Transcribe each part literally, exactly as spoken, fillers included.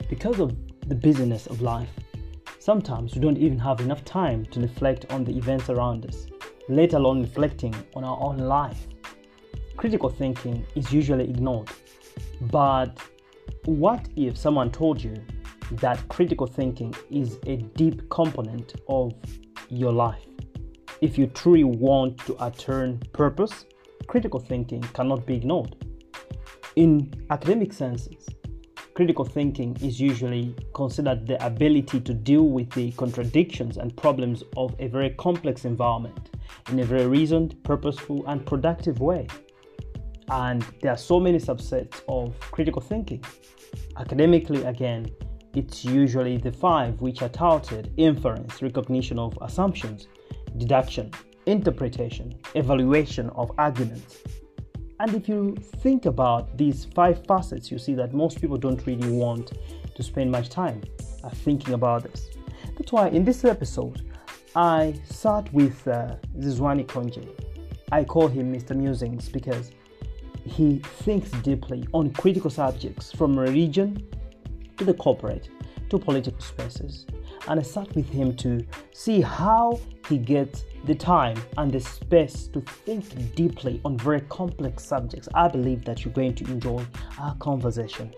because of the busyness of life, sometimes we don't even have enough time to reflect on the events around us, let alone reflecting on our own life. Critical thinking is usually ignored. But what if someone told you that critical thinking is a deep component of your life? If you truly want to attain purpose, critical thinking cannot be ignored. In academic senses, critical thinking is usually considered the ability to deal with the contradictions and problems of a very complex environment in a very reasoned, purposeful, and productive way. And there are so many subsets of critical thinking. Academically, again, it's usually the five which are touted: inference, recognition of assumptions, deduction, interpretation, evaluation of arguments. And if you think about these five facets, you see that most people don't really want to spend much time uh, thinking about this. That's why in this episode, I sat with uh, Zizwani Konje. I call him Mister Musings because he thinks deeply on critical subjects from religion to the corporate to political spaces. And I sat with him to see how he gets the time and the space to think deeply on very complex subjects. I believe that you're going to enjoy our conversation.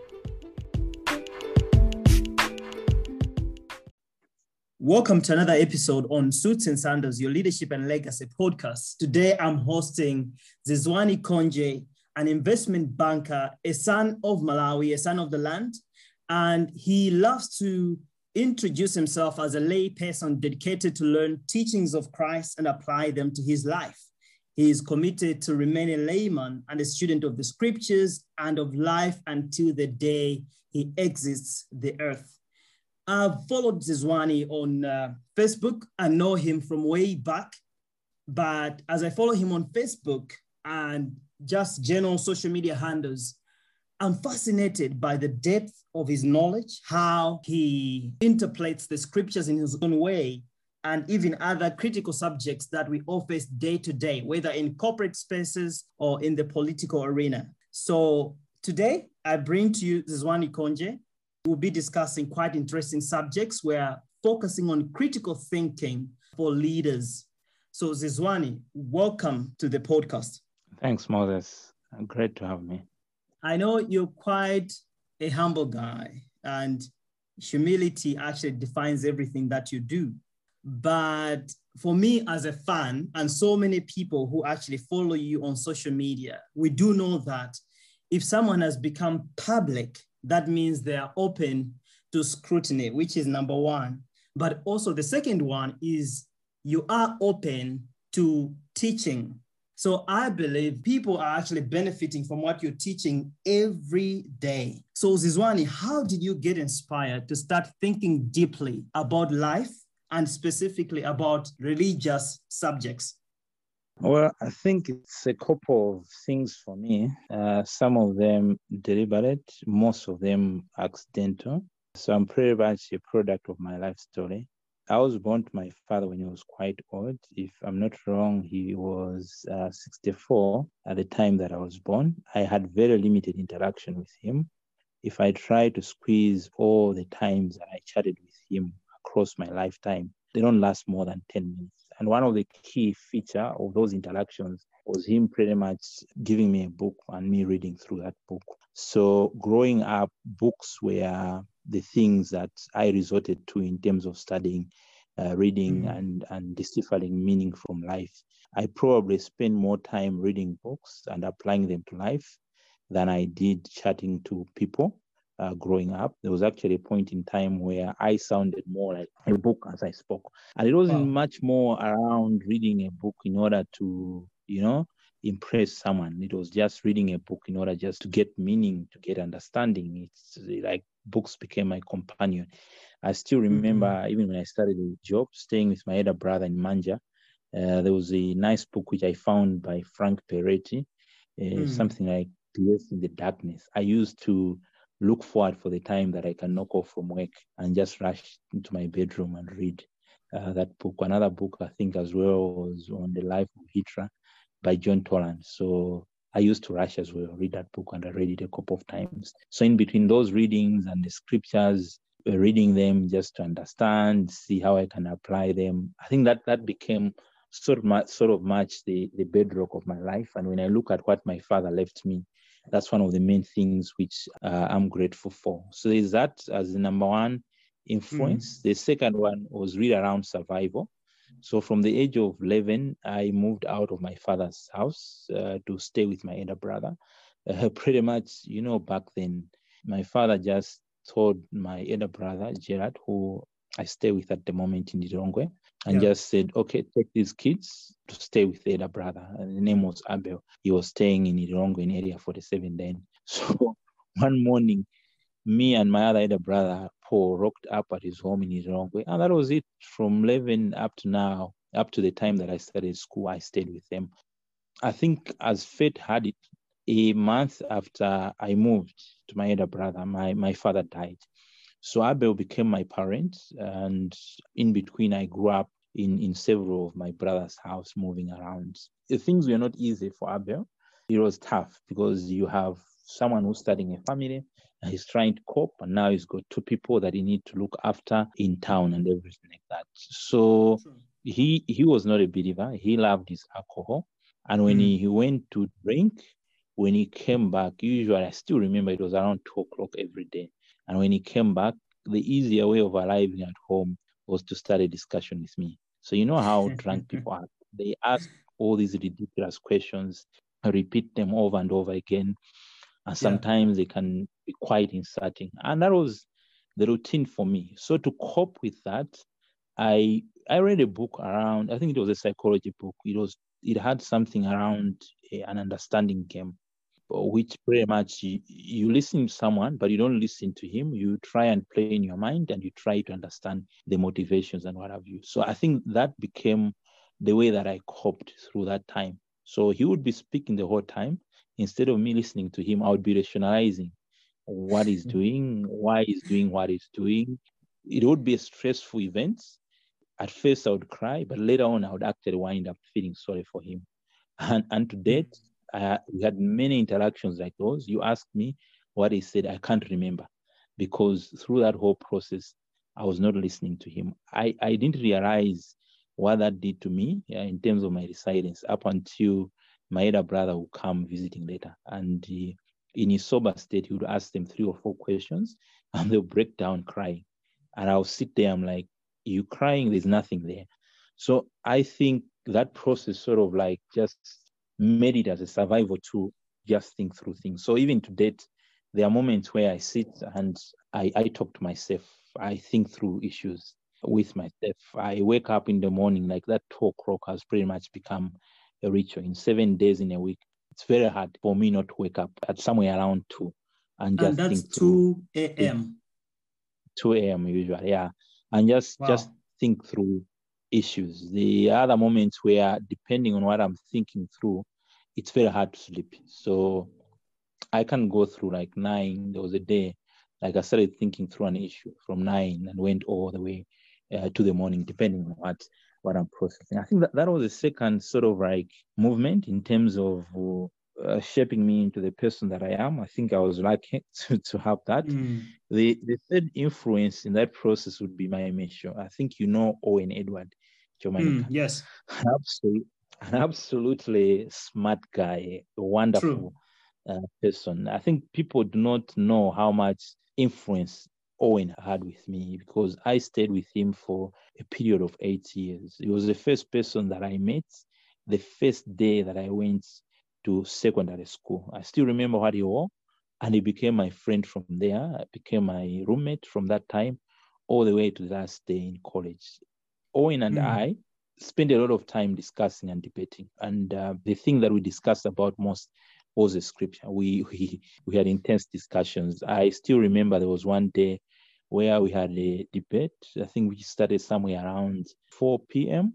Welcome to another episode on Suits and Sandals, your leadership and legacy podcast. Today I'm hosting Zizwani Konje, an investment banker, a son of Malawi, a son of the land, and he loves to introduce himself as a lay person dedicated to learn teachings of Christ and apply them to his life. He is committed to remain a layman and a student of the scriptures and of life until the day he exits the earth. I've followed Zizwani on uh, Facebook. I know him from way back, but as I follow him on Facebook and just general social media handles, I'm fascinated by the depth of his knowledge, how he interprets the scriptures in his own way, and even other critical subjects that we all face day to day, whether in corporate spaces or in the political arena. So today, I bring to you Zizwani Konje. We'll be discussing quite interesting subjects. We're focusing on critical thinking for leaders. So Zizwani, welcome to the podcast. Thanks, Moses. Great to have me. I know you're quite a humble guy, and humility actually defines everything that you do. But for me as a fan, and so many people who actually follow you on social media, we do know that if someone has become public, that means they are open to scrutiny, which is number one. But also the second one is you are open to teaching. So I believe people are actually benefiting from what you're teaching every day. So Zizwani, how did you get inspired to start thinking deeply about life and specifically about religious subjects? Well, I think it's a couple of things for me. Uh, some of them deliberate, most of them accidental. So I'm pretty much a product of my life story. I was born to my father when he was quite old. If I'm not wrong, he was uh, sixty-four at the time that I was born. I had very limited interaction with him. If I try to squeeze all the times that I chatted with him across my lifetime, they don't last more than ten minutes. And one of the key feature of those interactions was him pretty much giving me a book and me reading through that book. So growing up, books were the things that I resorted to in terms of studying, uh, reading, mm-hmm. and, and deciphering meaning from life. I probably spent more time reading books and applying them to life than I did chatting to people uh, growing up. There was actually a point in time where I sounded more like a book as I spoke. And it wasn't wow. much more around reading a book in order to, you know, impress someone. It was just reading a book in order just to get meaning, to get understanding. It's like books became my companion. I still remember, mm-hmm. even when I started a job, staying with my elder brother in Manja, uh, there was a nice book which I found by Frank Peretti, uh, mm. something like Bliss in the Darkness. I used to look forward for the time that I can knock off from work and just rush into my bedroom and read uh, that book. Another book I think as well was on the life of Hitler by John Toland. So I used to rush as well, read that book, and I read it a couple of times. So in between those readings and the scriptures, uh, reading them just to understand, see how I can apply them, I think that that became sort of much, sort of much the, the bedrock of my life. And when I look at what my father left me, that's one of the main things which uh, I'm grateful for. So there's that as the number one influence. Mm. The second one was really around survival. So from the age of eleven, I moved out of my father's house uh, to stay with my elder brother. Uh, pretty much, you know, back then, my father just told my elder brother, Gerard, who I stay with at the moment in Lilongwe, and yeah. just said, okay, take these kids to stay with the elder brother. And the name was Abel. He was staying in Lilongwe in area forty-seven then. So one morning, me and my other elder brother, Paul, rocked up at his home in Lilongwe. And that was it. From eleven up to now, up to the time that I started school, I stayed with them. I think as fate had it, a month after I moved to my elder brother, my, my father died. So Abel became my parent, and in between I grew up in, in several of my brother's house, moving around. The things were not easy for Abel. It was tough because you have someone who's starting a family and he's trying to cope, and now he's got two people that he needs to look after in town and everything like that. So sure. he he was not a believer. He loved his alcohol. And when mm. he, he went to drink, when he came back, usually I still remember it was around two o'clock every day. And when he came back, the easier way of arriving at home was to start a discussion with me. So you know how drunk people are. They ask all these ridiculous questions, repeat them over and over again. And sometimes yeah. they can be quite insulting. And that was the routine for me. So to cope with that, I I read a book around, I think it was a psychology book. It was it had something around a, an understanding game, which pretty much you, you listen to someone, but you don't listen to him. You try and play in your mind and you try to understand the motivations and what have you. So I think that became the way that I coped through that time. So he would be speaking the whole time. Instead of me listening to him, I would be rationalizing what he's doing, why he's doing what he's doing. It would be a stressful event. At first, I would cry, but later on, I would actually wind up feeling sorry for him. And, and to date, uh, we had many interactions like those. You asked me what he said. I can't remember because through that whole process, I was not listening to him. I, I didn't realize what that did to me uh, in terms of my resilience up until my elder brother would come visiting later. And he, in his sober state, he would ask them three or four questions and they'll break down crying. And I'll sit there, I'm like, you crying, there's nothing there. So I think that process sort of like just made it as a survival tool, just think through things. So even to date, there are moments where I sit and I, I talk to myself. I think through issues with myself. I wake up in the morning, like that two o'clock has pretty much become a ritual. In seven days in a week, it's very hard for me not to wake up at somewhere around two and just and that's think through. two a.m. two a.m. usually, yeah. And just, wow. just think through issues. The other moments where, depending on what I'm thinking through, it's very hard to sleep. So I can go through like nine. There was a day, like I started thinking through an issue from nine and went all the way uh, to the morning, depending on what, what I'm processing. I think that, that was the second sort of like movement in terms of uh, shaping me into the person that I am. I think I was lucky to, to have that. Mm. The the third influence in that process would be my mentor. I think you know Owen Edward Jomanika. Mm, yes. Absolutely, an absolutely smart guy, a wonderful uh, person. I think people do not know how much influence Owen had with me because I stayed with him for a period of eight years. He was the first person that I met the first day that I went to secondary school. I still remember what he wore. And he became my friend from there. I became my roommate from that time all the way to the last day in college. Owen and mm. I spent a lot of time discussing and debating. And uh, the thing that we discussed about most was the scripture. We, we, we had intense discussions. I still remember there was one day where we had a debate. I think we started somewhere around four p.m.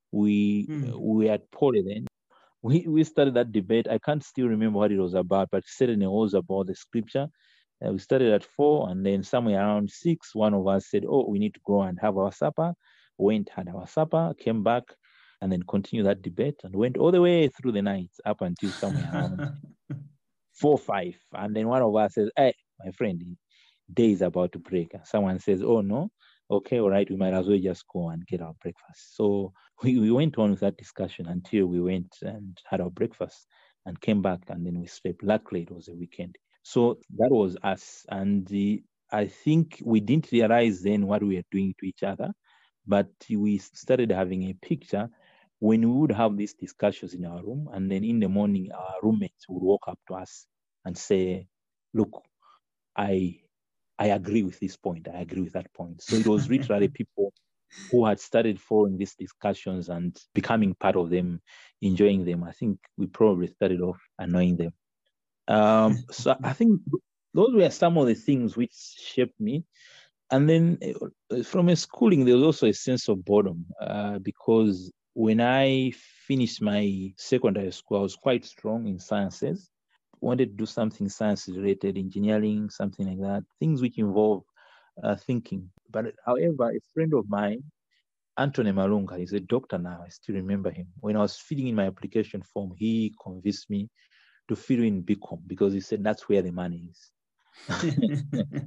We, mm. we had poly then. We we started that debate. I can't still remember what it was about, but certainly it was about the scripture. Uh, we started at four, and then somewhere around six, one of us said, "Oh, we need to go and have our supper." Went, had our supper, came back. and then continue that debate, and went all the way through the night up until somewhere around four, five. And then one of us says, hey, my friend, the day is about to break. And someone says, oh, no. Okay, all right, we might as well just go and get our breakfast. So we, we went on with that discussion until we went and had our breakfast and came back, and then we slept. Luckily, it was a weekend. So that was us. And the, I think we didn't realize then what we were doing to each other, but we started having a picture when we would have these discussions in our room, and then in the morning, our roommates would walk up to us and say, look, I I agree with this point. I agree with that point. So it was literally people who had started following these discussions and becoming part of them, enjoying them. I think we probably started off annoying them. Um, so I think those were some of the things which shaped me. And then uh, from a schooling, there was also a sense of boredom uh, because when I finished my secondary school, I was quite strong in sciences. Wanted to do something science related, engineering, something like that, things which involve uh, thinking. But however, a friend of mine, Anthony Malunga, he's a doctor now, I still remember him. When I was filling in my application form, he convinced me to fill in B Com because he said that's where the money is.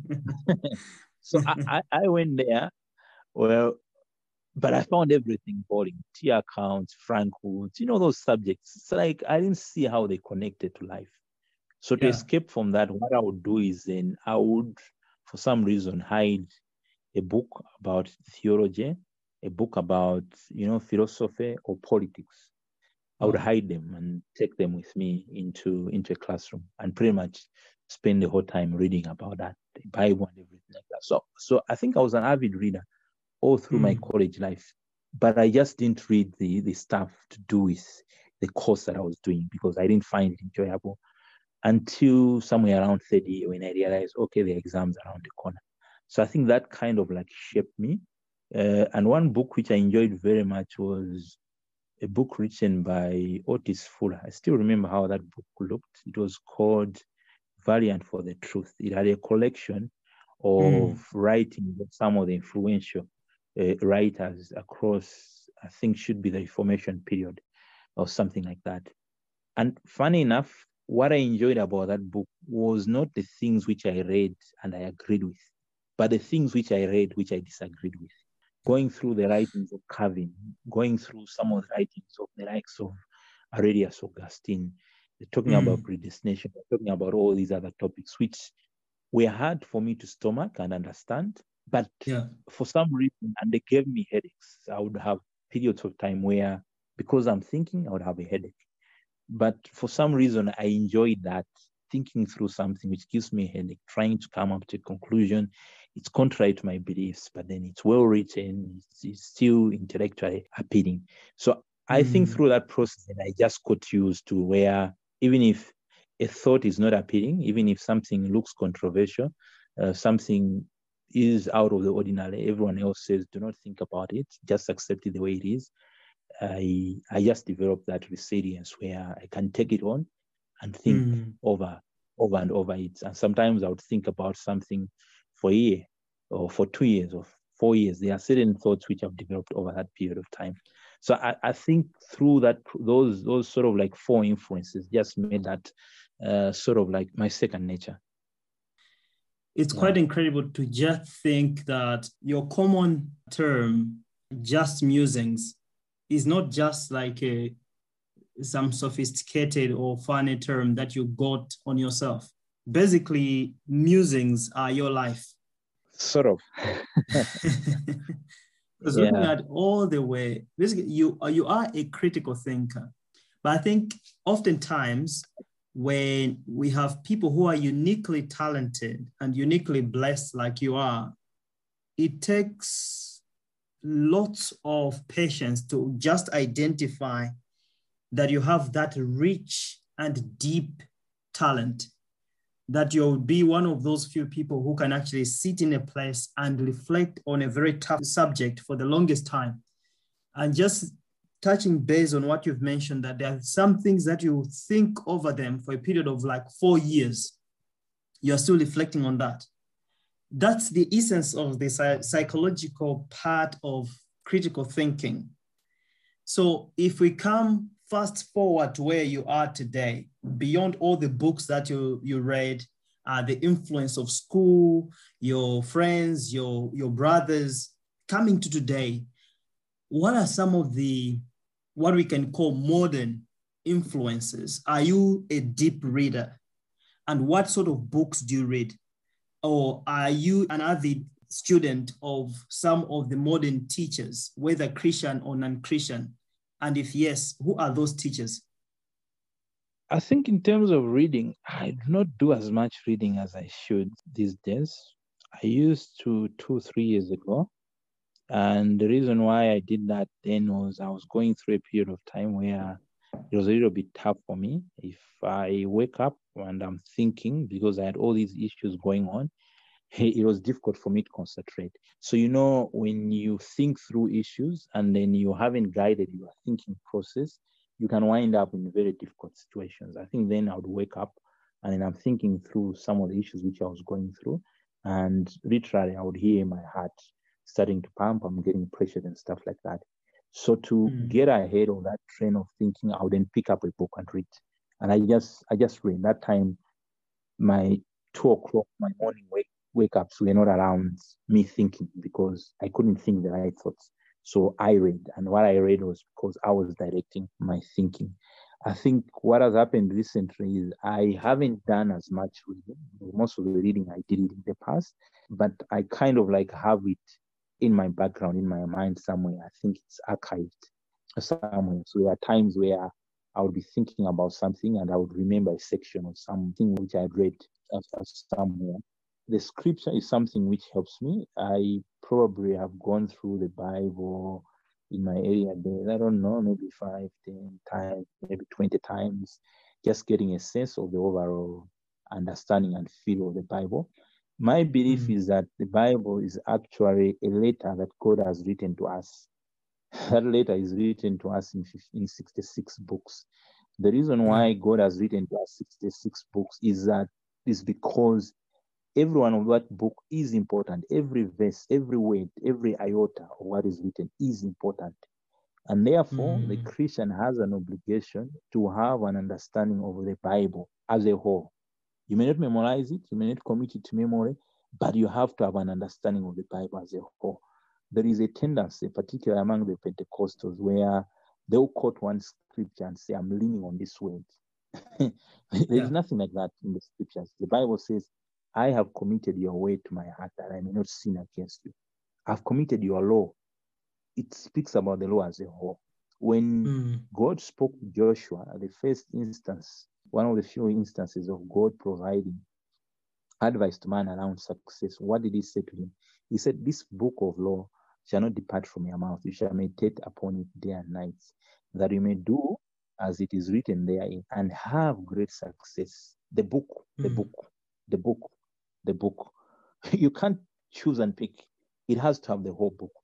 So I, I, I went there, well, but I found everything boring. T accounts, Frankfurt, you know, those subjects. It's like I didn't see how they connected to life. So to yeah. escape from that, what I would do is then I would, for some reason, hide a book about theology, a book about, you know, philosophy or politics. I would hide them and take them with me into, into a classroom and pretty much spend the whole time reading about that, the Bible and everything like that. So, so I think I was an avid reader all through mm. my college life, but I just didn't read the, the stuff to do with the course that I was doing because I didn't find it enjoyable. Until somewhere around thirty, when I realized, okay, the exam's around the corner. So I think that kind of like shaped me. Uh, and one book which I enjoyed very much was a book written by Otis Fuller. I still remember how that book looked. It was called Valiant for the Truth. It had a collection of mm. writings of some of the influential uh, writers across, I think should be the Reformation period or something like that. And funny enough, what I enjoyed about that book was not the things which I read and I agreed with, but the things which I read which I disagreed with. Going through the writings of Calvin, going through some of the writings of the likes of Aurelius Augustine, they're talking mm. about predestination, they're talking about all these other topics which were hard for me to stomach and understand, but yeah. for some reason, and they gave me headaches. I would have periods of time where, because I'm thinking, I would have a headache. But for some reason, I enjoyed that, thinking through something which gives me a headache, trying to come up to a conclusion. It's contrary to my beliefs, but then it's well written, it's, it's still intellectually appealing. So mm. I think through that process, I just got used to where even if a thought is not appealing, even if something looks controversial, uh, something is out of the ordinary, everyone else says, do not think about it, just accept it the way it is. I I just developed that resilience where I can take it on and think mm. over over and over it. And sometimes I would think about something for a year or for two years or four years. There are certain thoughts which I've developed over that period of time. So I, I think through that, those those sort of like four influences just made that uh, sort of like my second nature. It's yeah. quite incredible to just think that your common term, just musings, is not just like a some sophisticated or funny term that you got on yourself. Basically, musings are your life. Sort of. Because yeah. looking at all the way, basically, you, you are a critical thinker. But I think oftentimes when we have people who are uniquely talented and uniquely blessed like you are, it takes lots of patience to just identify that you have that rich and deep talent, that you'll be one of those few people who can actually sit in a place and reflect on a very tough subject for the longest time. And just touching base on what you've mentioned, that there are some things that you think over them for a period of like four years. You're still reflecting on that. That's the essence of the psychological part of critical thinking. So if we come fast forward to where you are today, beyond all the books that you, you read, uh, the influence of school, your friends, your, your brothers, coming to today, what are some of the, what we can call modern influences? Are you a deep reader? And what sort of books do you read? Or are you an avid student of some of the modern teachers, whether Christian or non-Christian? And if yes, who are those teachers? I think in terms of reading, I do not do as much reading as I should these days. I used to two, three years ago. And the reason why I did that then was I was going through a period of time where it was a little bit tough for me. If I wake up and I'm thinking, because I had all these issues going on, it was difficult for me to concentrate. So, you know, when you think through issues and then you haven't guided your thinking process, you can wind up in very difficult situations. I think then I would wake up and then I'm thinking through some of the issues which I was going through. And literally, I would hear my heart starting to pump. I'm getting pressured and stuff like that. So to mm. get ahead of that train of thinking, I would then pick up a book and read. And I just, I just read. That time, my two o'clock, my morning wake wake ups were not around me thinking because I couldn't think the right thoughts. So I read, and what I read was because I was directing my thinking. I think what has happened recently is I haven't done as much reading. Most of the reading I did it in the past, but I kind of like have it in my background, in my mind somewhere. I think it's archived somewhere. So there are times where I would be thinking about something and I would remember a section of something which I had read somewhere. The scripture is something which helps me. I probably have gone through the Bible in my area days, I don't know, maybe five, ten times, maybe twenty times, just getting a sense of the overall understanding and feel of the Bible. My belief mm. is that the Bible is actually a letter that God has written to us. That letter is written to us in, in sixty-six books. The reason why God has written to us sixty-six books is that is because every one of that book is important. Every verse, every word, every iota of what is written is important. And therefore, mm. the Christian has an obligation to have an understanding of the Bible as a whole. You may not memorize it, you may not commit it to memory, but you have to have an understanding of the Bible as a whole. There is a tendency, particularly among the Pentecostals, where they'll quote one scripture and say, I'm leaning on this word. There yeah. is nothing like that in the scriptures. The Bible says, I have committed your word to my heart that I may not sin against you. I've committed your law. It speaks about the law as a whole. When mm. God spoke to Joshua, at the first instance, one of the few instances of God providing advice to man around success, what did he say to him? He said, this book of law shall not depart from your mouth. You shall meditate upon it day and night, that you may do as it is written therein and have great success. The book, the mm. book, the book, the book. You can't choose and pick. It has to have the whole book.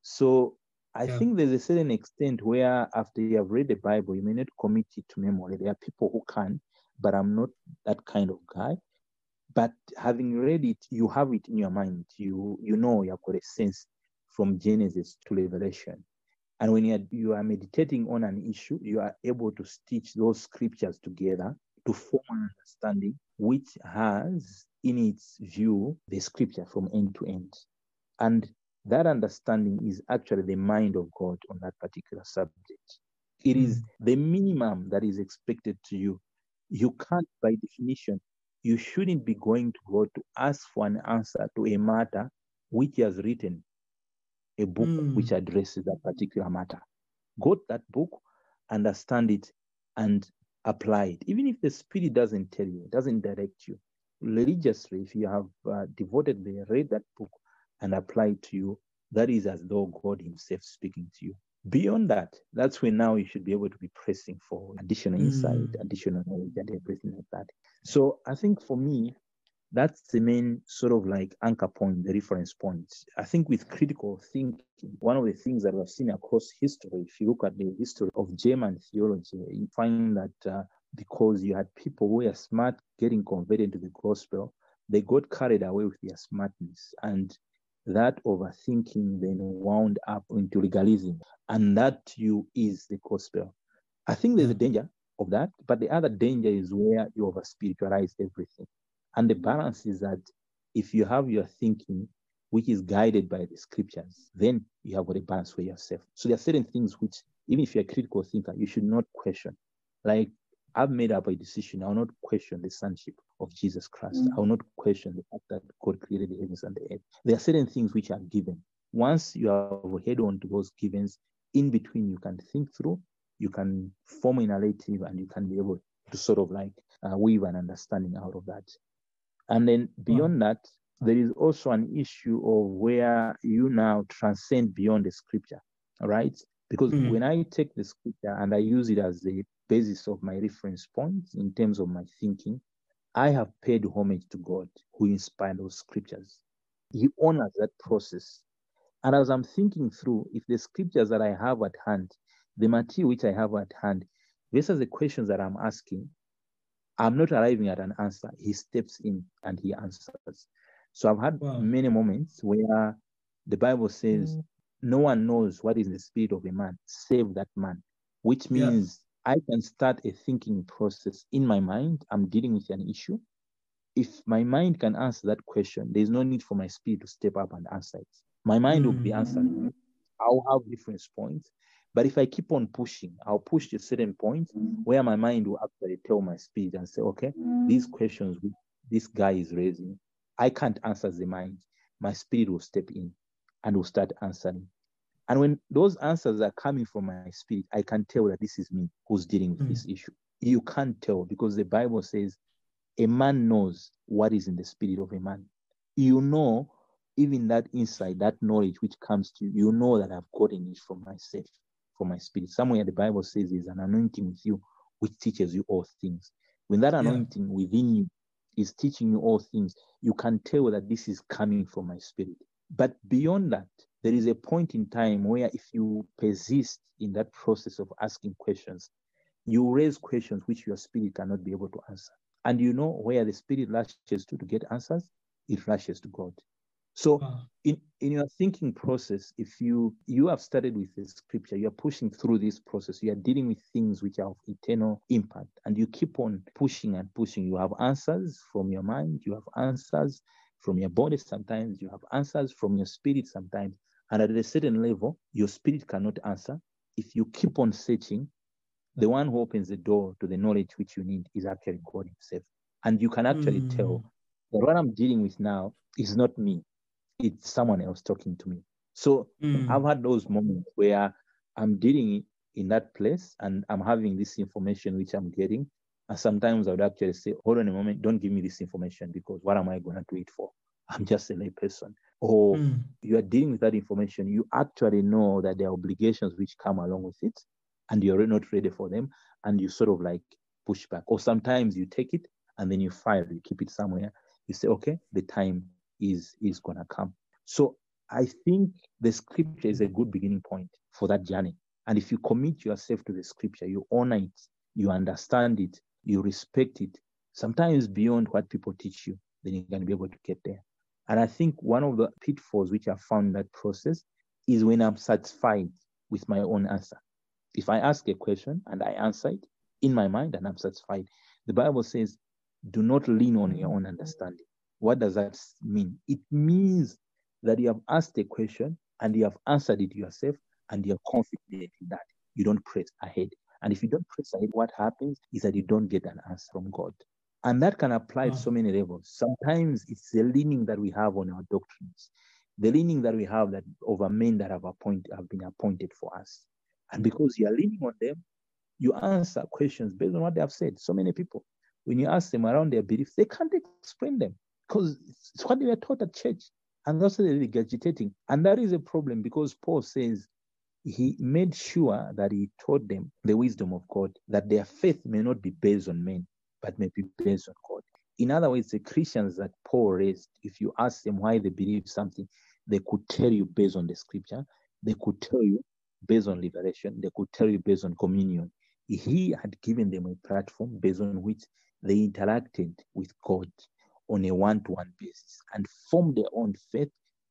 So I yeah. think there's a certain extent where after you have read the Bible, you may not commit it to memory. There are people who can, but I'm not that kind of guy. But having read it, you have it in your mind. You you know you have got a sense from Genesis to Revelation. And when you are, you are meditating on an issue, you are able to stitch those scriptures together to form an understanding which has in its view the scripture from end to end. And that understanding is actually the mind of God on that particular subject. It mm. is the minimum that is expected to you. You can't, by definition, you shouldn't be going to God to ask for an answer to a matter which he has written, a book mm. which addresses that particular matter. Go to that book, understand it, and apply it. Even if the Spirit doesn't tell you, doesn't direct you, religiously, if you have uh, devotedly read that book and applied to you, that is as though God himself speaking to you. Beyond that, that's when now you should be able to be pressing for additional mm. insight, additional knowledge, and everything like that. So I think for me, that's the main sort of like anchor point, the reference point. I think with critical thinking, one of the things that we've seen across history, if you look at the history of German theology, you find that uh, because you had people who were smart getting converted to the gospel, they got carried away with their smartness. And that overthinking then wound up into legalism, and that to you is the gospel. I think there's a danger of that, but the other danger is where you over spiritualize everything. And the balance is that if you have your thinking, which is guided by the scriptures, then you have got a balance for yourself. So there are certain things which, even if you're a critical thinker, you should not question. Like, I've made up a decision. I will not question the sonship of Jesus Christ. I will not question the fact that God created the heavens and the earth. There are certain things which are given. Once you have head on to those givens, in between you can think through, you can form a narrative, and you can be able to sort of like uh, weave an understanding out of that. And then beyond wow. that, there is also an issue of where you now transcend beyond the scripture, all right? Because mm. when I take the scripture and I use it as the basis of my reference points in terms of my thinking, I have paid homage to God who inspired those scriptures. He honors that process. And as I'm thinking through, if the scriptures that I have at hand, the material which I have at hand, versus the questions that I'm asking, I'm not arriving at an answer. He steps in and he answers. So I've had wow. many moments where the Bible says, mm. no one knows what is in the spirit of a man, save that man, which means yeah. I can start a thinking process in my mind. I'm dealing with an issue. If my mind can answer that question, there's no need for my spirit to step up and answer it. My mind mm. will be answering it. I'll have reference points. But if I keep on pushing, I'll push to a certain point where my mind will actually tell my spirit and say, okay, these questions this guy is raising, I can't answer the mind. My spirit will step in and will start answering. And when those answers are coming from my spirit, I can tell that this is me who's dealing with mm. this issue. You can't tell because the Bible says a man knows what is in the spirit of a man. You know, even that insight, that knowledge which comes to you, you know that I've gotten it from myself. For my spirit. Somewhere the Bible says there's an anointing with you which teaches you all things. When that anointing yeah. within you is teaching you all things, you can tell that this is coming from my spirit. But beyond that, there is a point in time where if you persist in that process of asking questions, you raise questions which your spirit cannot be able to answer. And you know where the spirit rushes to to get answers, it rushes to God. So wow. in, in your thinking process, if you, you have started with the scripture, you're pushing through this process, you are dealing with things which are of eternal impact, and you keep on pushing and pushing. You have answers from your mind, you have answers from your body sometimes, you have answers from your spirit sometimes. And at a certain level, your spirit cannot answer. If you keep on searching, the one who opens the door to the knowledge which you need is actually God himself. And you can actually mm. tell that what I'm dealing with now is not me. It's someone else talking to me. So mm. I've had those moments where I'm dealing in that place and I'm having this information which I'm getting. And sometimes I would actually say, hold on a moment, don't give me this information because what am I going to do it for? I'm just a lay person. Or mm. you are dealing with that information. You actually know that there are obligations which come along with it and you're not ready for them. And you sort of like push back. Or sometimes you take it and then you file, you keep it somewhere. You say, okay, the time is is going to come. So I think the scripture is a good beginning point for that journey. And if you commit yourself to the scripture, you honor it, you understand it, you respect it, sometimes beyond what people teach you, then you're going to be able to get there. And I think one of the pitfalls which I found in that process is when I'm satisfied with my own answer. If I ask a question and I answer it in my mind and I'm satisfied, the Bible says, do not lean on your own understanding. What does that mean? It means that you have asked a question and you have answered it yourself and you're confident in that. You don't press ahead. And if you don't press ahead, what happens is that you don't get an answer from God. And that can apply oh. to so many levels. Sometimes it's the leaning that we have on our doctrines, the leaning that we have that over men that have appointed have been appointed for us. And because you are leaning on them, you answer questions based on what they have said. So many people, when you ask them around their beliefs, they can't explain them. Because it's what they were taught at church. And also they're regurgitating. And that is a problem because Paul says he made sure that he taught them the wisdom of God, that their faith may not be based on men, but may be based on God. In other words, the Christians that Paul raised, if you ask them why they believe something, they could tell you based on the scripture. They could tell you based on liberation. They could tell you based on communion. He had given them a platform based on which they interacted with God on a one-to-one basis and form their own faith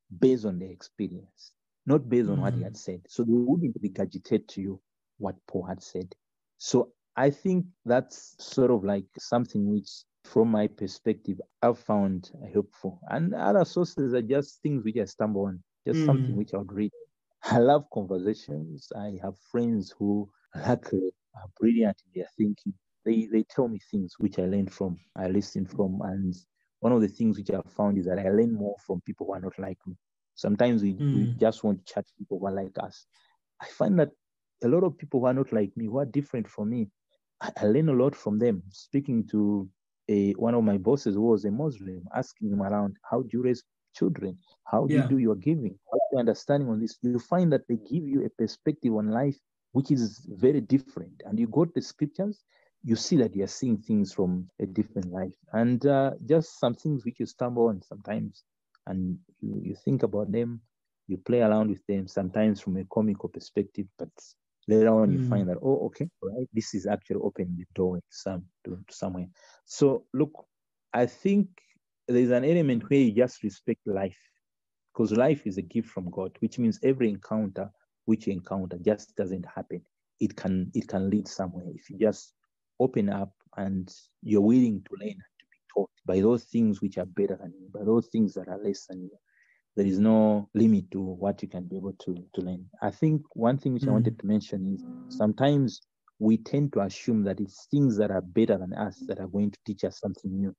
based on their experience, not based on Mm. what he had said. So they wouldn't regurgitate to you what Paul had said. So I think that's sort of like something which, from my perspective, I've found helpful. And other sources are just things which I stumble on, just Mm. something which I would read. I love conversations. I have friends who luckily are brilliant in their thinking. They they tell me things which I learn from, I listen from. And one of the things which I've found is that I learn more from people who are not like me. Sometimes we, we Mm. just want to chat to people who are like us. I find that a lot of people who are not like me, who are different from me, I, I learn a lot from them. Speaking to a, one of my bosses who was a Muslim, asking him around, how do you raise children? How do you Yeah. do your giving? What's your understanding on this? You find that they give you a perspective on life which is very different. And you go to the scriptures, you see that you're seeing things from a different life. And uh, just some things which you stumble on sometimes. And you, you think about them, you play around with them, sometimes from a comical perspective, but later on you Mm. find that, oh, okay, right, this is actually opening the door to some to, to somewhere. So look, I think there's an element where you just respect life, because life is a gift from God, which means every encounter which you encounter just doesn't happen. It can it can lead somewhere if you just open up and you're willing to learn and to be taught by those things which are better than you, by those things that are less than you. There is no limit to what you can be able to, to learn. I think one thing which I Mm. wanted to mention is sometimes we tend to assume that it's things that are better than us that are going to teach us something new.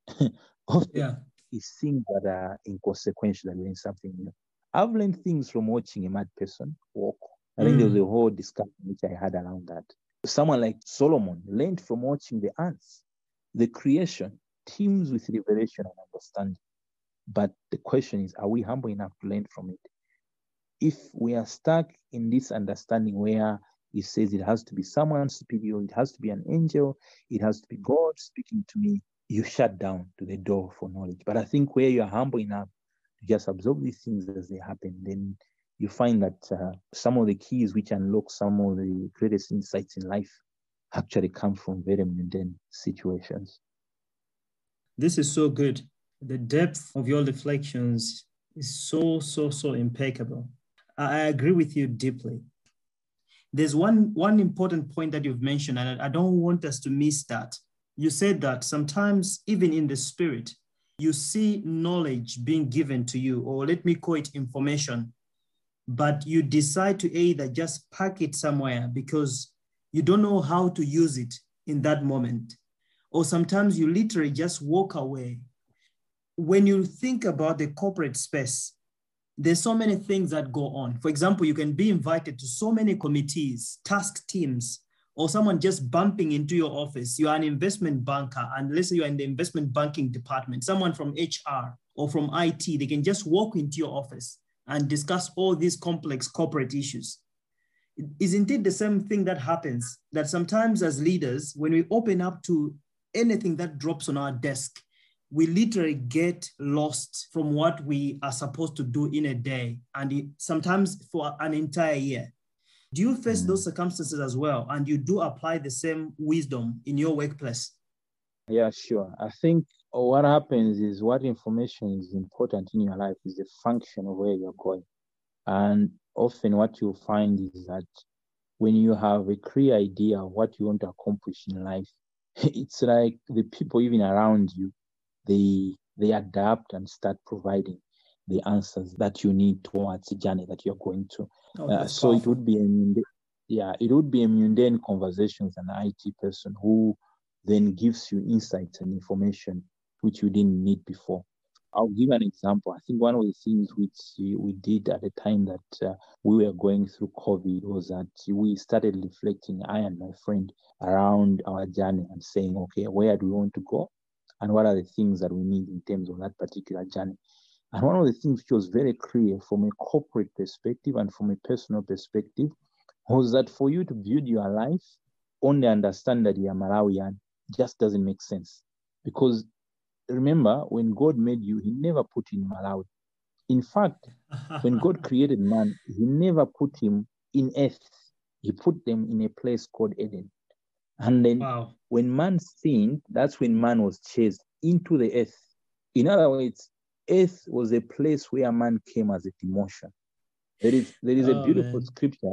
Often Yeah. it's things that are inconsequential that learn something new. I've learned things from watching a mad person walk. I think there was a Mm. whole discussion which I had around that. Someone like Solomon learned from watching the ants. The creation teems with revelation and understanding. But the question is, are we humble enough to learn from it? If we are stuck in this understanding where it says it has to be someone superior, it has to be an angel, it has to be God speaking to me, you shut down to the door for knowledge. But I think where you are humble enough to just absorb these things as they happen, then you find that uh, some of the keys which unlock some of the greatest insights in life actually come from very mundane situations. This is so good. The depth of your reflections is so, so, so impeccable. I I agree with you deeply. There's one, one important point that you've mentioned, and I I don't want us to miss that. You said that sometimes, even in the spirit, you see knowledge being given to you, or let me call it information, but you decide to either just pack it somewhere because you don't know how to use it in that moment. Or sometimes you literally just walk away. When you think about the corporate space, there's so many things that go on. For example, you can be invited to so many committees, task teams, or someone just bumping into your office. You are an investment banker, and let's say you're in the investment banking department, someone from H R or from I T, they can just walk into your office and discuss all these complex corporate issues. Isn't it the same thing that happens that sometimes as leaders, when we open up to anything that drops on our desk, we literally get lost from what we are supposed to do in a day, and it, sometimes for an entire year. Do you face Mm. those circumstances as well? And you do apply the same wisdom in your workplace? Yeah, sure. I think what happens is what information is important in your life is the function of where you're going. And often what you'll find is that when you have a clear idea of what you want to accomplish in life, it's like the people even around you, they they adapt and start providing the answers that you need towards the journey that you're going to. Oh, Uh, that's so it powerful. would be a mundane, yeah, it would be a mundane conversation with an I T person who then gives you insights and information which you didn't need before. I'll give an example. I think one of the things which we did at the time that uh, we were going through COVID was that we started reflecting, I and my friend, around our journey and saying, okay, where do we want to go? And what are the things that we need in terms of that particular journey? And one of the things which was very clear from a corporate perspective and from a personal perspective was that for you to build your life on the understand that you're Malawian just doesn't make sense. Because remember, when God made you, he never put you in Malawi. In fact, when God created man, he never put him in earth. He put them in a place called Eden. And then Wow. when man sinned, that's when man was chased into the earth. In other words, earth was a place where man came as a demotion. There is there is a Oh, beautiful man. scripture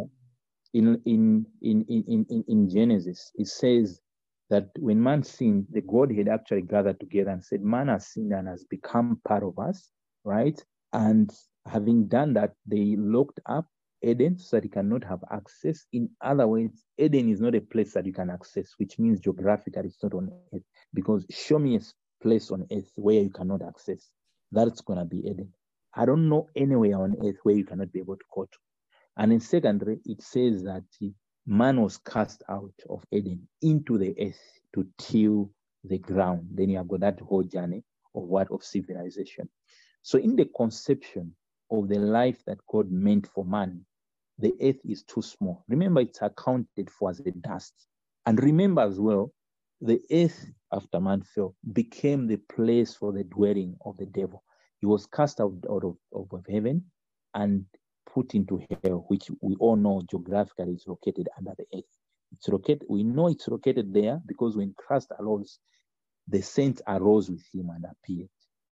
in in in in in in Genesis. It says that when man sinned, the Godhead actually gathered together and said, man has sinned and has become part of us, right? And having done that, they locked up Eden so that he cannot have access. In other words, Eden is not a place that you can access, which means geographically it's not on earth. Because show me a place on earth where you cannot access. That's going to be Eden. I don't know anywhere on earth where you cannot be able to go to. And in secondary, it says that man was cast out of Eden into the earth to till the ground. Then you have got that whole journey of what? Of civilization. So in the conception of the life that God meant for man, the earth is too small. Remember, it's accounted for as a dust. And remember as well, the earth, after man fell, became the place for the dwelling of the devil. He was cast out, out of, of heaven and put into hell, which we all know geographically is located under the earth. It's located, we know it's located there because when Christ arose, the saints arose with him and appeared.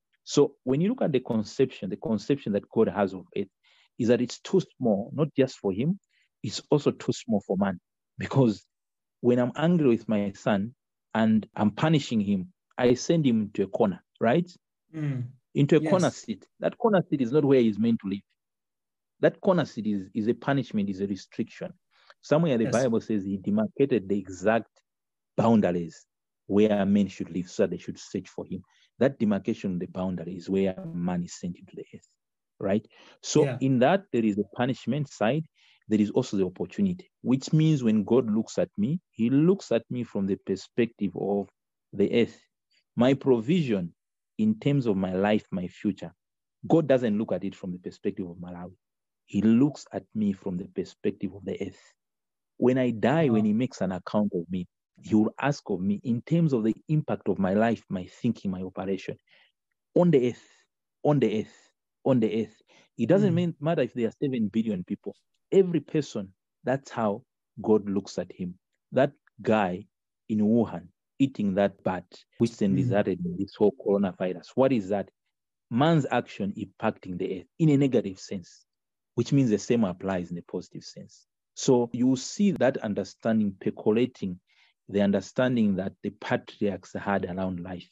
So when you look at the conception, the conception that God has of earth is that it's too small, not just for him, it's also too small for man. Because when I'm angry with my son and I'm punishing him, I send him into a corner, right? Mm. Into a Yes. corner seat. That corner seat is not where he's meant to live. That corner seat is, is a punishment, is a restriction. Somewhere the Yes. Bible says he demarcated the exact boundaries where men should live so that they should search for him. That demarcation of the boundary is where man is sent into the earth, right? So Yeah. in that, there is a punishment side. There is also the opportunity, which means when God looks at me, he looks at me from the perspective of the earth. My provision in terms of my life, my future, God doesn't look at it from the perspective of Malawi. He looks at me from the perspective of the earth. When I die, Wow. when he makes an account of me, he will ask of me in terms of the impact of my life, my thinking, my operation on the earth, on the earth, on the earth. It doesn't Mm. mean, matter if there are seven billion people. Every person, that's how God looks at him. That guy in Wuhan eating that bat, which then Mm. resulted in this whole coronavirus. What is that? Man's action impacting the earth in a negative sense, which means the same applies in a positive sense. So you see that understanding percolating, the understanding that the patriarchs had around life.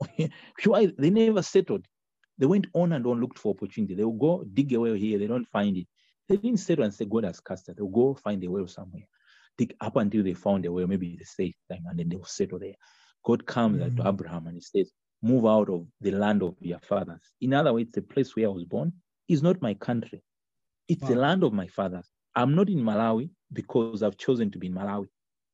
They never settled. They went on and on, looked for opportunity. They will go dig a well here, they don't find it. They didn't settle and say, God has cast it. They'll go find a well somewhere. Dig up until they found a well, maybe the safe time, and then they'll settle there. God comes Mm. to Abraham and he says, move out of the land of your fathers. In other words, the place where I was born is not my country. It's Wow. the land of my fathers. I'm not in Malawi because I've chosen to be in Malawi.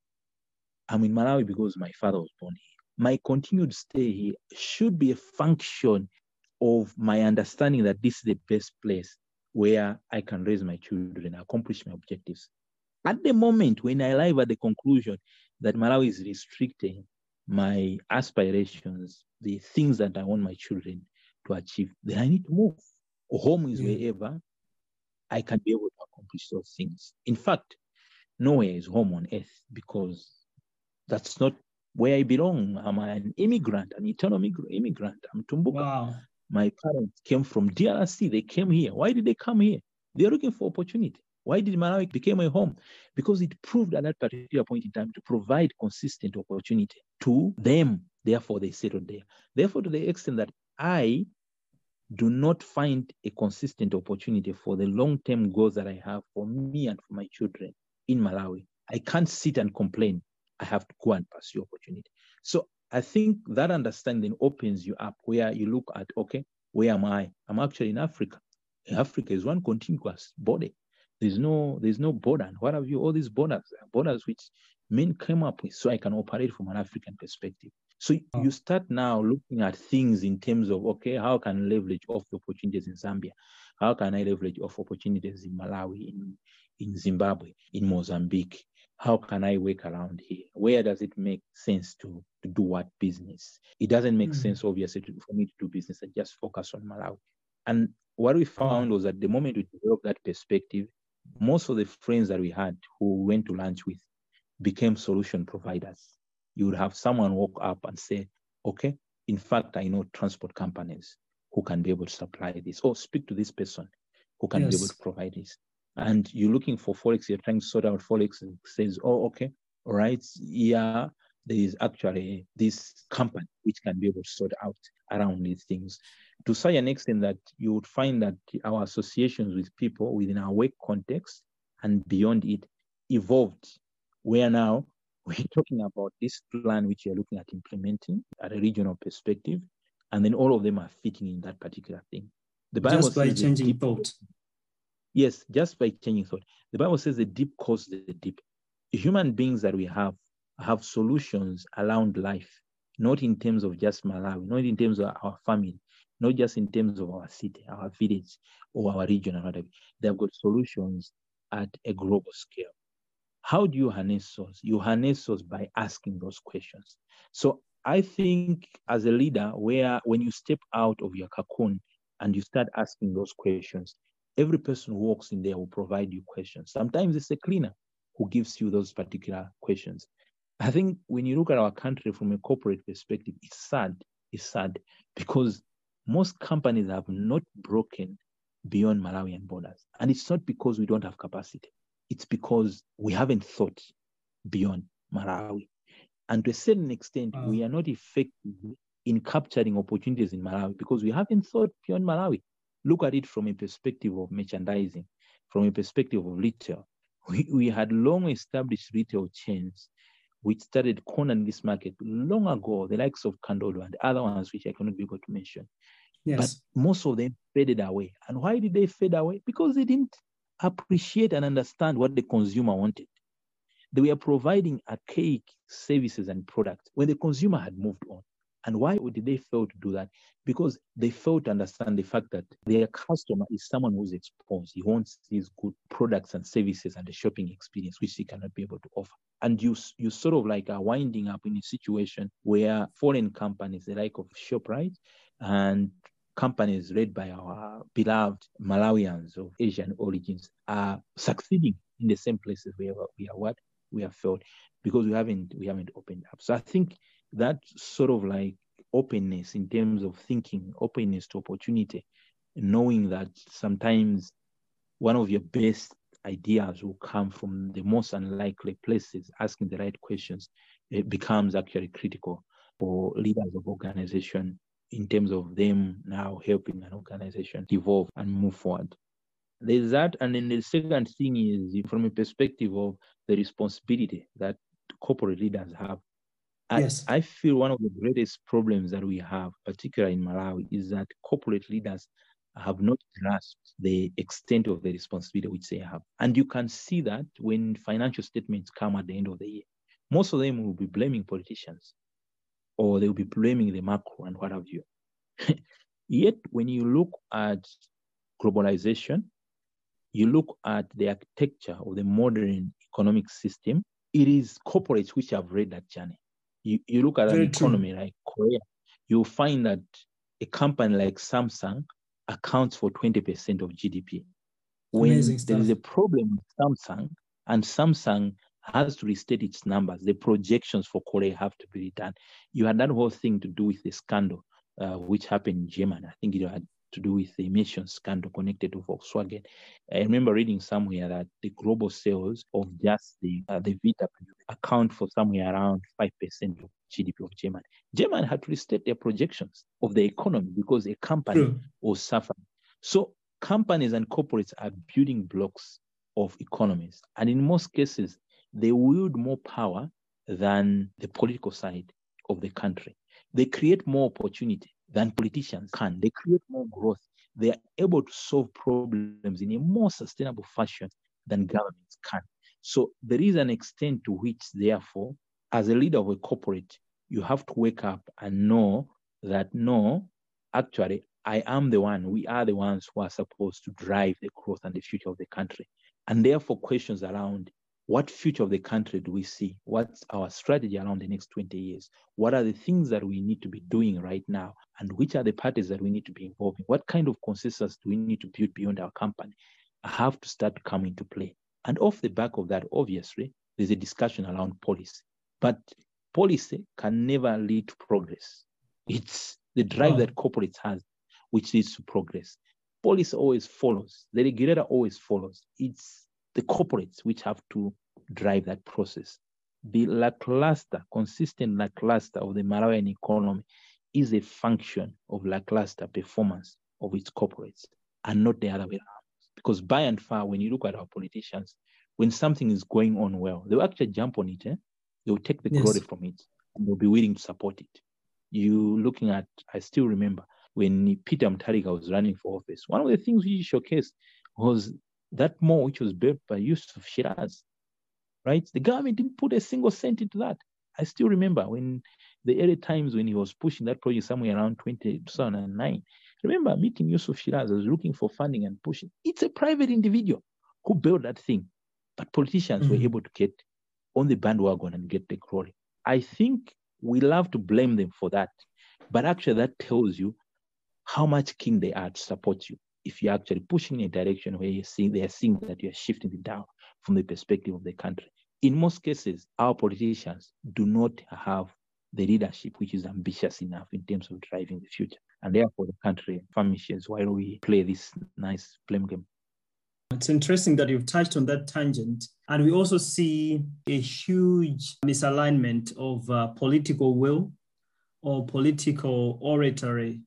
I'm in Malawi because my father was born here. My continued stay here should be a function of my understanding that this is the best place where I can raise my children, accomplish my objectives. At the moment when I arrive at the conclusion that Malawi is restricting my aspirations, the things that I want my children to achieve, then I need to move. Home is Yeah. wherever I can be able to accomplish those things. In fact, nowhere is home on earth because that's not where I belong. I'm an immigrant, an eternal immigrant. I'm Tumbuka. Wow. My parents came from D R C. They came here. Why did they come here? They're looking for opportunity. Why did Malawi become a home? Because it proved at that particular point in time to provide consistent opportunity to them. Therefore, they settled there. Therefore, to the extent that I do not find a consistent opportunity for the long-term goals that I have for me and for my children in Malawi, I can't sit and complain. I have to go and pursue opportunity. So I think that understanding opens you up where you look at, okay, where am I? I'm actually in Africa. Africa is one contiguous body. There's no, there's no border. And what have you? All these borders, borders which men came up with, so I can operate from an African perspective. So you start now looking at things in terms of, okay, how can I leverage off the opportunities in Zambia? How can I leverage off opportunities in Malawi, in, in Zimbabwe, in Mozambique? How can I work around here? Where does it make sense to, to do what business? It doesn't make Mm. sense, obviously, to, for me to do business and just focus on Malawi. And what we found Wow. was that the moment we developed that perspective, most of the friends that we had who went to lunch with became solution providers. You would have someone walk up and say, okay, in fact, I know transport companies. who can be able to supply this, or speak to this person who can Yes. be able to provide this. And you're looking for Forex, you're trying to sort out Forex, and says, oh, okay, all right, yeah, there is actually this company which can be able to sort out around these things. To such an extent that you would find that our associations with people within our work context and beyond it evolved, where now we're talking about this plan which you're looking at implementing at a regional perspective, and then all of them are fitting in that particular thing. The Bible Just by says changing deep, thought. Yes, just by changing thought. The Bible says the deep calls the deep. The human beings that we have have solutions around life, not in terms of just Malawi, not in terms of our family, not just in terms of our city, our village, or our region, or whatever. They've got solutions at a global scale. How do you harness those? You harness those by asking those questions. So I think as a leader, where when you step out of your cocoon and you start asking those questions, every person who walks in there will provide you questions. Sometimes it's a cleaner who gives you those particular questions. I think when you look at our country from a corporate perspective, it's sad. It's sad because most companies have not broken beyond Malawian borders. And it's not because we don't have capacity. It's because we haven't thought beyond Malawi. And to a certain extent, Wow. we are not effective in capturing opportunities in Malawi because we haven't thought beyond Malawi. Look at it from a perspective of merchandising, from a perspective of retail. We, we had long established retail chains which started cornering this market long ago, the likes of Kandolo and other ones which I cannot be able to mention. Yes. But most of them faded away. And why did they fade away? Because they didn't appreciate and understand what the consumer wanted. They were providing archaic services and products when the consumer had moved on. And why did they fail to do that? Because they failed to understand the fact that their customer is someone who's exposed. He wants these good products and services and the shopping experience, which he cannot be able to offer. And you, you sort of like are winding up in a situation where foreign companies, the like of ShopRite and companies led by our beloved Malawians of Asian origins are succeeding in the same places where we are what we have failed because we haven't we haven't opened up. So I think that sort of like openness in terms of thinking, openness to opportunity, knowing that sometimes one of your best ideas will come from the most unlikely places, asking the right questions, it becomes actually critical for leaders of organization in terms of them now helping an organization evolve and move forward. There's that. And then the second thing is from a perspective of the responsibility that corporate leaders have. Yes. I, I feel one of the greatest problems that we have, particularly in Malawi, is that corporate leaders have not grasped the extent of the responsibility which they have. And you can see that when financial statements come at the end of the year. Most of them will be blaming politicians or they'll be blaming the macro and what have you. Yet, when you look at globalization, you look at the architecture of the modern economic system, it is corporates which have read that journey. You, you look at Very an economy true. like Korea, you'll find that a company like Samsung accounts for twenty percent of G D P. When Amazing there is stuff. a problem with Samsung and Samsung has to restate its numbers, the projections for Korea have to be redone. You had that whole thing to do with the scandal uh, which happened in Germany. I think it had to do with the emission scandal connected to Volkswagen. I remember reading somewhere that the global sales of just the uh, the Vita account for somewhere around five percent of G D P of Germany. Germany had to restate their projections of the economy because a company True. was suffering. So companies and corporates are building blocks of economies. And in most cases, they wield more power than the political side of the country. They create more opportunity than politicians can. They create more growth. They are able to solve problems in a more sustainable fashion than governments can. So there is an extent to which, therefore, as a leader of a corporate, you have to wake up and know that, no, actually, I am the one, we are the ones who are supposed to drive the growth and the future of the country. And therefore, questions around what future of the country do we see? What's our strategy around the next twenty years? What are the things that we need to be doing right now? And which are the parties that we need to be involved in? What kind of consensus do we need to build beyond our company? I have to start coming to play. And off the back of that, obviously, there's a discussion around policy. But policy can never lead to progress. It's the drive Oh. that corporates has. which leads to progress. Police always follows. The regulator always follows. It's the corporates which have to drive that process. The lackluster, consistent lackluster of the Malawian economy is a function of lackluster performance of its corporates and not the other way around. Because by and far, when you look at our politicians, when something is going on well, they'll actually jump on it. Eh? They'll take the yes. glory from it and they'll be willing to support it. You looking at, I still remember when Peter Mutharika was running for office, one of the things he showcased was that mall which was built by Yusuf Shiraz, right? The government didn't put a single cent into that. I still remember when the early times when he was pushing that project somewhere around two thousand nine. I remember meeting Yusuf Shiraz. I was looking for funding and pushing. It's a private individual who built that thing, but politicians mm-hmm. were able to get on the bandwagon and get the glory. I think we love to blame them for that, but actually that tells you how much keen they are to support you. If you're actually pushing in a direction where you see they are seeing that you're shifting it down from the perspective of the country. In most cases, our politicians do not have the leadership which is ambitious enough in terms of driving the future. And therefore, the country famishes while we play this nice blame game. It's interesting that you've touched on that tangent. And we also see a huge misalignment of uh, political will or political oratory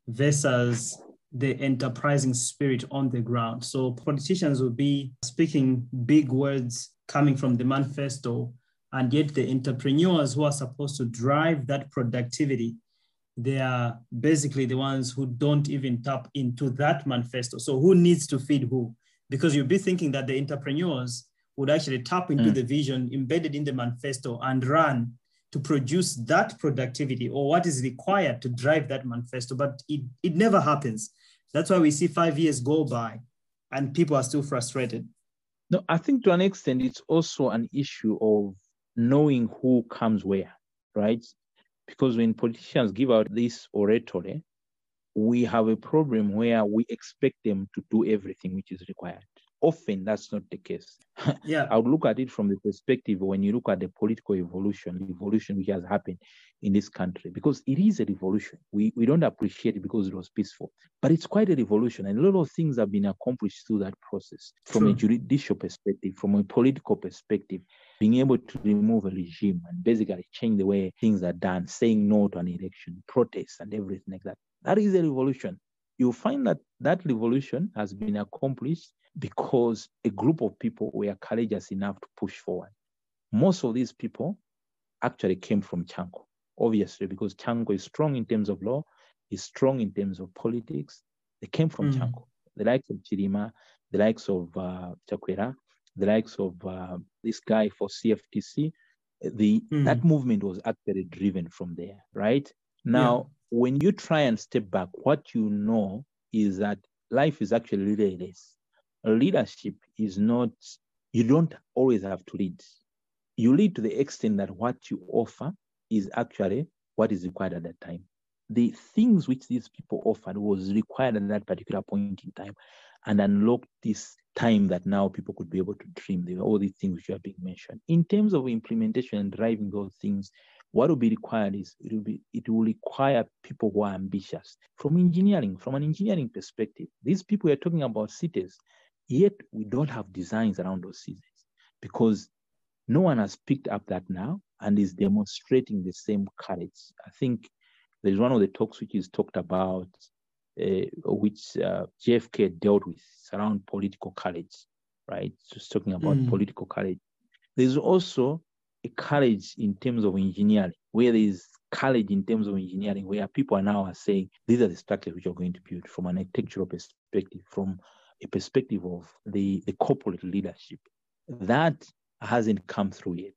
versus the enterprising spirit on the ground. So politicians will be speaking big words coming from the manifesto, and yet the entrepreneurs who are supposed to drive that productivity, they are basically the ones who don't even tap into that manifesto. So who needs to feed who? Because you'll be thinking that the entrepreneurs would actually tap into mm. the vision embedded in the manifesto and run to produce that productivity or what is required to drive that manifesto, but it, it never happens. That's why we see five years go by and people are still frustrated. No, I think to an extent, it's also an issue of knowing who comes where, right? Because when politicians give out this oratory, we have a problem where we expect them to do everything which is required. Often that's not the case. Yeah, I would look at it from the perspective when you look at the political evolution, the evolution which has happened in this country, because it is a revolution. We, we don't appreciate it because it was peaceful, but it's quite a revolution. And a lot of things have been accomplished through that process. From True. a judicial perspective, from a political perspective, being able to remove a regime and basically change the way things are done, saying no to an election, protests and everything like that. That is a revolution. You'll find that that revolution has been accomplished because a group of people were courageous enough to push forward. Most of these people actually came from Chanko, obviously, because Chanko is strong in terms of law, is strong in terms of politics. They came from mm. Chanko. The likes of Chirima, the likes of uh, Chakwera, the likes of uh, this guy for C F T C, the mm. that movement was actually driven from there, right? Now, yeah. when you try and step back, what you know is that life is actually really less. Leadership is not, you don't always have to lead. You lead to the extent that what you offer is actually what is required at that time. The things which these people offered was required at that particular point in time and unlocked this time that now people could be able to dream. There are all these things which are being mentioned. In terms of implementation and driving those things, what will be required is it will be it will require people who are ambitious. From engineering, from an engineering perspective, these people are talking about cities, yet we don't have designs around those cities because no one has picked up that now and is demonstrating the same courage. I think there's one of the talks which is talked about, uh, which uh, J F K dealt with around political courage, right? Just talking about mm. political courage. There's also a courage in terms of engineering, where there is courage in terms of engineering, where people are now are saying, these are the structures which are going to build from an architectural perspective, from a perspective of the, the corporate leadership. That hasn't come through yet.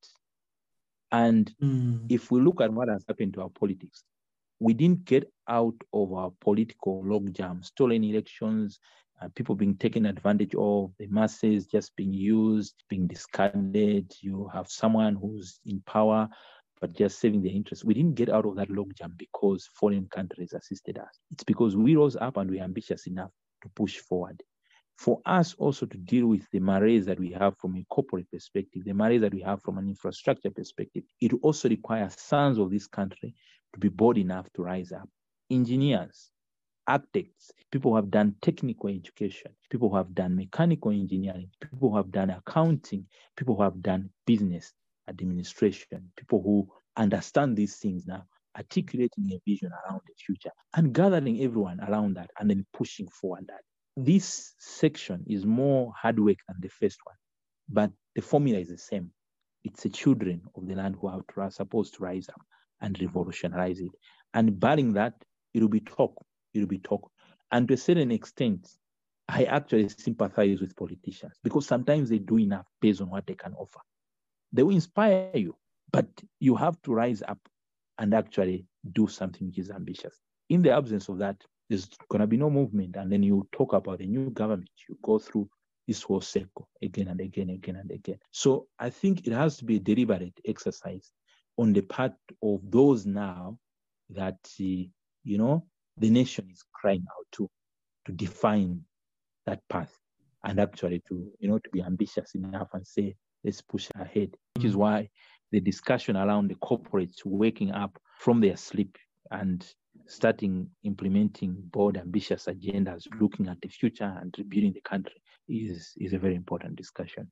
And mm. if we look at what has happened to our politics, we didn't get out of our political logjam, stolen elections, uh, people being taken advantage of, the masses just being used, being discarded. You have someone who's in power, but just saving their interests. We didn't get out of that logjam because foreign countries assisted us. It's because we rose up and we were ambitious enough to push forward. For us also to deal with the malaise that we have from a corporate perspective, the malaise that we have from an infrastructure perspective, it also requires sons of this country to be bold enough to rise up. Engineers, architects, people who have done technical education, people who have done mechanical engineering, people who have done accounting, people who have done business administration, people who understand these things now, articulating a vision around the future and gathering everyone around that and then pushing forward that. This section is more hard work than the first one, but the formula is the same. It's the children of the land who are, who are supposed to rise up and revolutionize it. And barring that, it will be talk. It will be talk. And to a certain extent, I actually sympathize with politicians because sometimes they do enough based on what they can offer. They will inspire you, but you have to rise up and actually do something which is ambitious. In the absence of that, there's going to be no movement. And then you talk about a new government. You go through this whole circle again and again, again and again. So I think it has to be a deliberate exercise on the part of those now that, uh, you know, the nation is crying out to, to define that path and actually to, you know, to be ambitious enough and say, let's push ahead, which is why the discussion around the corporates waking up from their sleep and starting implementing bold, ambitious agendas, looking at the future and rebuilding the country is, is a very important discussion.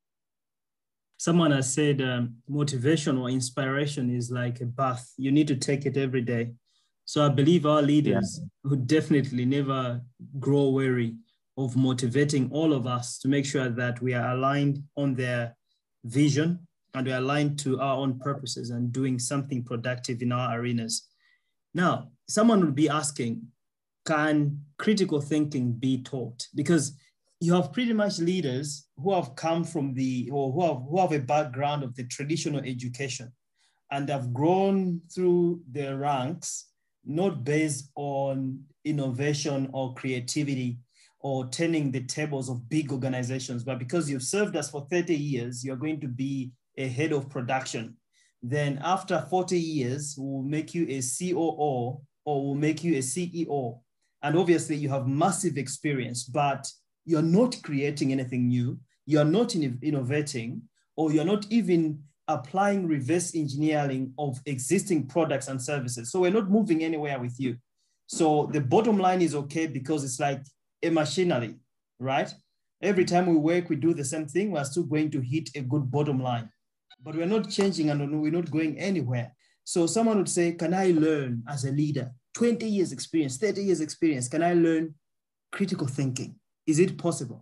Someone has said um, motivation or inspiration is like a bath. You need to take it every day. So I believe our leaders yeah. who definitely never grow weary of motivating all of us to make sure that we are aligned on their vision and we are aligned to our own purposes and doing something productive in our arenas. Now, someone would be asking, can critical thinking be taught? Because you have pretty much leaders who have come from the, or who have, who have a background of the traditional education and have grown through their ranks, not based on innovation or creativity or turning the tables of big organizations, but because you've served us for thirty years, you're going to be a head of production. Then after forty years, we'll make you a C O O or we'll make you a C E O. And obviously you have massive experience, but you're not creating anything new. You're not in innovating, or you're not even applying reverse engineering of existing products and services. So we're not moving anywhere with you. So the bottom line is okay because it's like a machinery, right? Every time we work, we do the same thing. We're still going to hit a good bottom line, but we're not changing and we're not going anywhere. So someone would say, can I learn as a leader, twenty years experience, thirty years experience, can I learn critical thinking? Is it possible?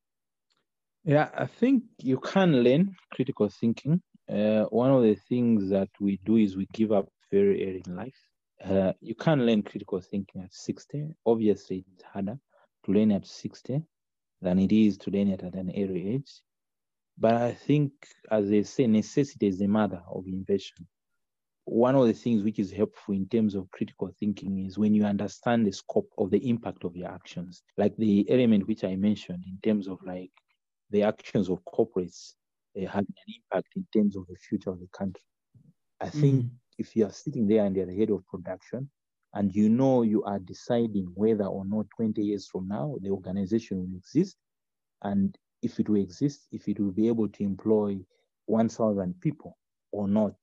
Yeah, I think you can learn critical thinking. Uh, one of the things that we do is we give up very early in life. Uh, you can learn critical thinking at sixty. Obviously, it's harder to learn at sixty than it is to learn it at an early age. But I think, as they say, necessity is the mother of invention. One of the things which is helpful in terms of critical thinking is when you understand the scope of the impact of your actions, like the element which I mentioned in terms of like the actions of corporates uh, having an impact in terms of the future of the country. I think mm. if you are sitting there and you're the head of production and you know you are deciding whether or not twenty years from now the organization will exist, and if it will exist, if it will be able to employ one thousand people or not,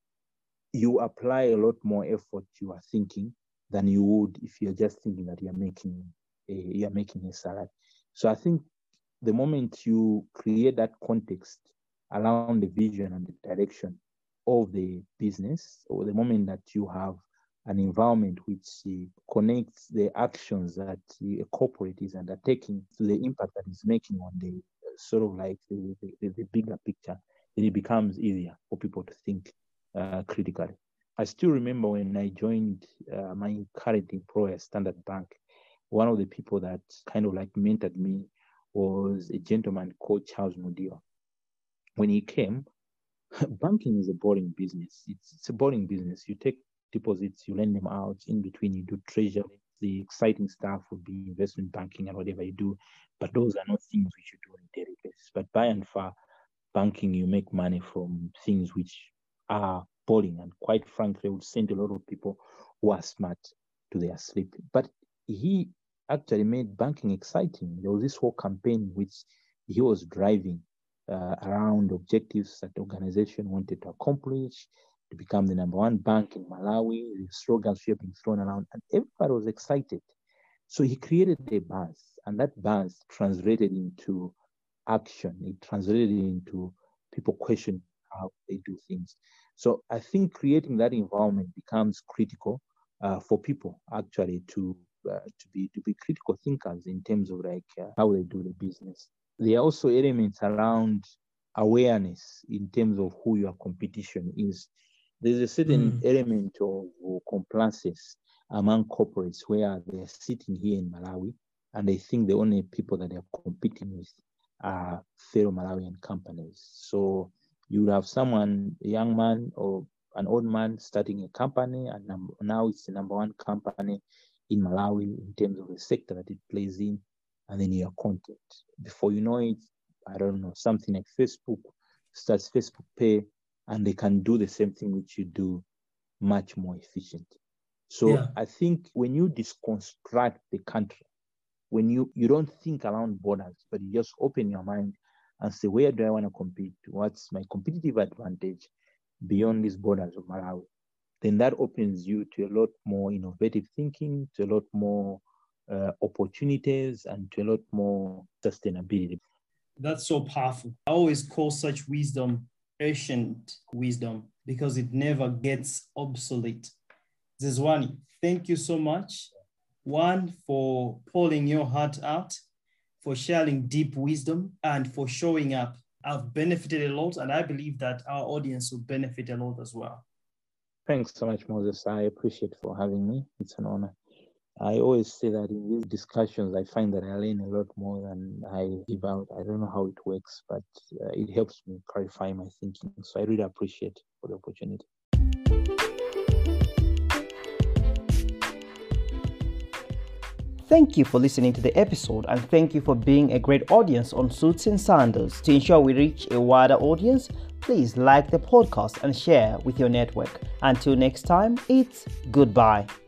you apply a lot more effort to your thinking than you would if you're just thinking that you're making a, you're making a salary. So I think the moment you create that context around the vision and the direction of the business, or the moment that you have an environment which uh, connects the actions that uh, a corporate is undertaking to the impact that it's making on the uh, sort of like the, the, the bigger picture, then it becomes easier for people to think uh, critically. I still remember when I joined uh, my current employer, Standard Bank, one of the people that kind of like mentored me was a gentleman called Charles Mudio. When he came, banking is a boring business. It's, it's a boring business. You take deposits, you lend them out. In between, you do treasury. The exciting stuff would be investment banking and whatever you do. But those are not things which you do on a daily basis. But by and far, banking, you make money from things which are boring. And quite frankly, would send a lot of people who are smart to their sleep. But he actually made banking exciting. There was this whole campaign which he was driving uh, around objectives that the organization wanted to accomplish, to become the number one bank in Malawi. The slogans were being thrown around, and everybody was excited. So he created a buzz, and that buzz translated into action. It translated into people questioning how they do things. So I think creating that environment becomes critical uh, for people actually to uh, to be to be critical thinkers in terms of like uh, how they do the business. There are also elements around awareness in terms of who your competition is. There's a certain mm. element of complacency among corporates where they're sitting here in Malawi and they think the only people that they're competing with are fellow Malawian companies. So you would have someone, a young man or an old man starting a company, and now it's the number one company in Malawi in terms of the sector that it plays in, and then your content. Before you know it, I don't know, something like Facebook starts Facebook Pay, and they can do the same thing which you do much more efficient. So yeah. I think when you deconstruct the country, when you, you don't think around borders, but you just open your mind and say, where do I want to compete? What's my competitive advantage beyond these borders of Malawi? Then that opens you to a lot more innovative thinking, to a lot more uh, opportunities, and to a lot more sustainability. That's so powerful. I always call such wisdom ancient wisdom because it never gets obsolete. Zezwani, thank you so much. One, for pulling your heart out, for sharing deep wisdom, and for showing up. I've benefited a lot, and I believe that our audience will benefit a lot as well. Thanks so much, Moses. I appreciate for having me. It's an honor. I always say that in these discussions, I find that I learn a lot more than I give out. I don't know how it works, but uh, it helps me clarify my thinking. So I really appreciate for the opportunity. Thank you for listening to the episode, and thank you for being a great audience on Suits and Sandals. To ensure we reach a wider audience, please like the podcast and share with your network. Until next time, it's goodbye.